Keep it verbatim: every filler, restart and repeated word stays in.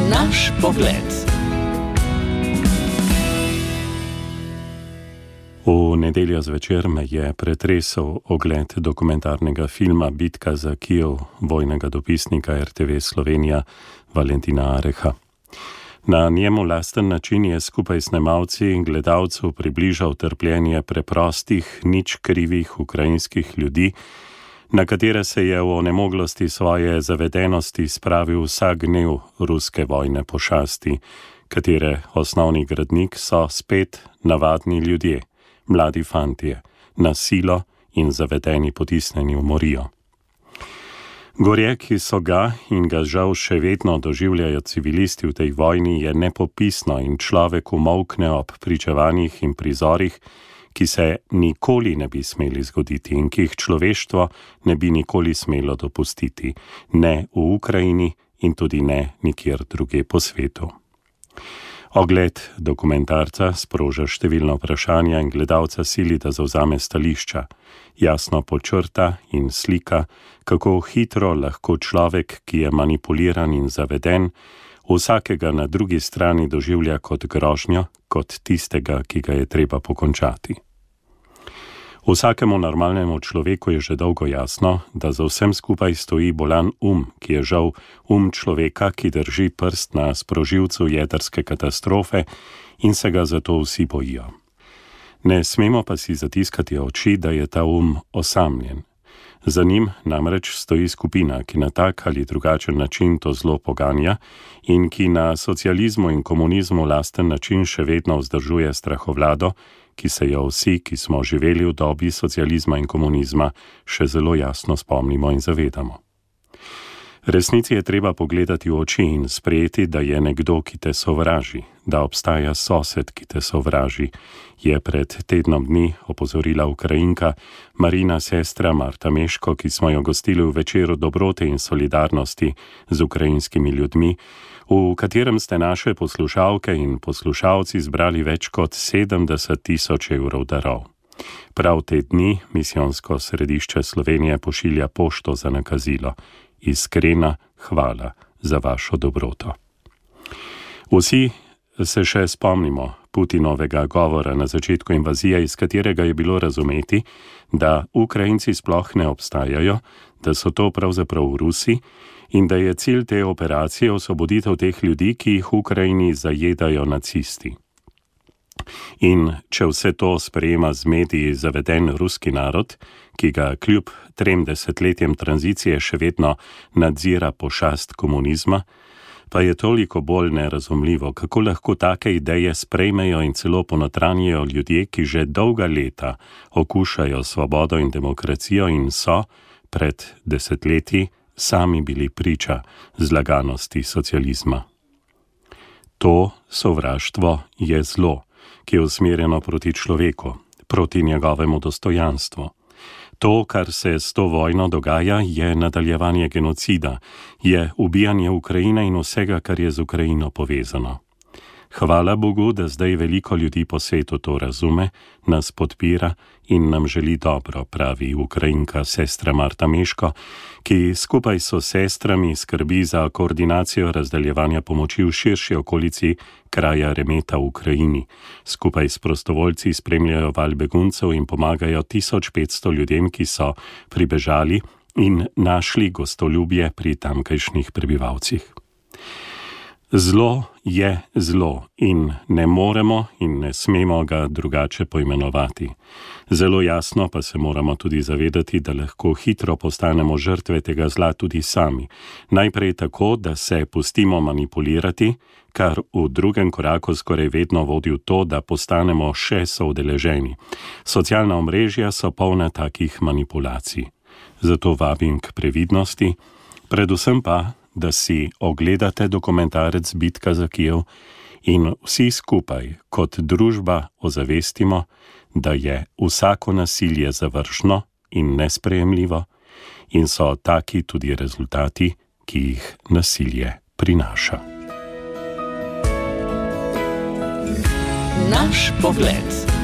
Naš pogled. V nedeljo zvečer me je pretresel ogled dokumentarnega filma Bitka za Kijev vojnega dopisnika R T V Slovenija Valentina Areha. Na njemu lasten način je skupaj s snemalci in gledalcev približal trpljenje preprostih, nič krivih ukrajinskih ljudi, na katere se je v onemoglosti svoje zavedenosti spravil vsak gnev ruske vojne pošasti, katere osnovni gradnik so spet navadni ljudje, mladi fantje, na silo in zavedeni potisnjeni v morijo. Gorje, ki so ga in ga žal še vedno doživljajo civilisti v tej vojni, je nepopisno in človek umolkne ob pričevanjih in prizorih, ki se nikoli ne bi smeli zgoditi in ki jih človeštvo ne bi nikoli smelo dopustiti, ne v Ukrajini in tudi ne nikjer druge po svetu. Ogled dokumentarca sproža številna vprašanja in gledalca sili, da zavzame stališča, jasno počrta in slika, kako hitro lahko človek, ki je manipuliran in zaveden, vsakega na drugi strani doživlja kot grožnjo, kot tistega, ki ga je treba pokončati. Vsakemu normalnemu človeku je že dolgo jasno, da za vsem skupaj stoji bolan um, ki je žal um človeka, ki drži prst na sprožilcu jedrske katastrofe in se ga zato vsi bojijo. Ne smemo pa si zatiskati oči, da je ta um osamljen. Za njim namreč stoji skupina, ki na tak ali drugačen način to zlo poganja in ki na socializmu in komunizmu lasten način še vedno vzdržuje strahovlado, ki se jo vsi, ki smo živeli v dobi socializma in komunizma, še zelo jasno spomnimo in zavedamo. Resnici je treba pogledati v oči in sprejeti, da je nekdo, ki te sovraži, da obstaja sosed, ki te sovraži, je pred tednom dni opozorila Ukrajinka Marina sestra Marta Meško, ki smo jo gostili v večeru dobrote in solidarnosti z ukrajinskimi ljudmi, v katerem ste naše poslušalke in poslušalci zbrali več kot sedemdeset tisoč evrov darov. Prav te dni misijonsko središče Slovenije pošilja pošto za nakazilo. Iskrena hvala za vašo dobroto. Vsi se še spomnimo Putinovega govora na začetku invazije, iz katerega je bilo razumeti, da Ukrajinci sploh ne obstajajo, da so to pravzaprav Rusi in da je cilj te operacije osvoboditev teh ljudi, ki jih v Ukrajini zajedajo nacisti. In če vse to sprejema z mediji zaveden ruski narod, ki ga kljub trem desetletjem tranzicije še vedno nadzira pošast komunizma, pa je toliko bolj nerazumljivo, kako lahko take ideje sprejmejo in celo ponotranjijo ljudje, ki že dolga leta okušajo svobodo in demokracijo in so pred desetletji sami bili priča zlaganosti socializma. To sovraštvo je zlo, ki je usmerjeno proti človeku, proti njegovemu dostojanstvu. To, kar se s to vojno dogaja, je nadaljevanje genocida, je ubijanje Ukrajine in vsega, kar je z Ukrajino povezano. Hvala Bogu, da zdaj veliko ljudi po svetu to razume, nas podpira in nam želi dobro, pravi Ukrajinka sestra Marta Meško, ki skupaj so sestrami skrbi za koordinacijo razdeljevanja pomoči v širši okolici kraja Remeta v Ukrajini. Skupaj s prostovoljci spremljajo val beguncev in pomagajo tisoč petsto ljudem, ki so pribežali in našli gostoljubje pri tamkajšnjih prebivalcih. Zlo je zlo in ne moremo in ne smemo ga drugače poimenovati. Zelo jasno pa se moramo tudi zavedati, da lahko hitro postanemo žrtve tega zla tudi sami. Najprej tako, da se pustimo manipulirati, kar v drugem koraku skoraj vedno vodi v to, da postanemo še soudeleženi. Socialna omrežja so polna takih manipulacij. Zato vabim k previdnosti, predvsem pa, da si ogledate dokumentarec Bitka za Kijev in vsi skupaj kot družba ozavestimo, da je vsako nasilje zavržno in nesprejemljivo in so taki tudi rezultati, ki jih nasilje prinaša. Naš pogled.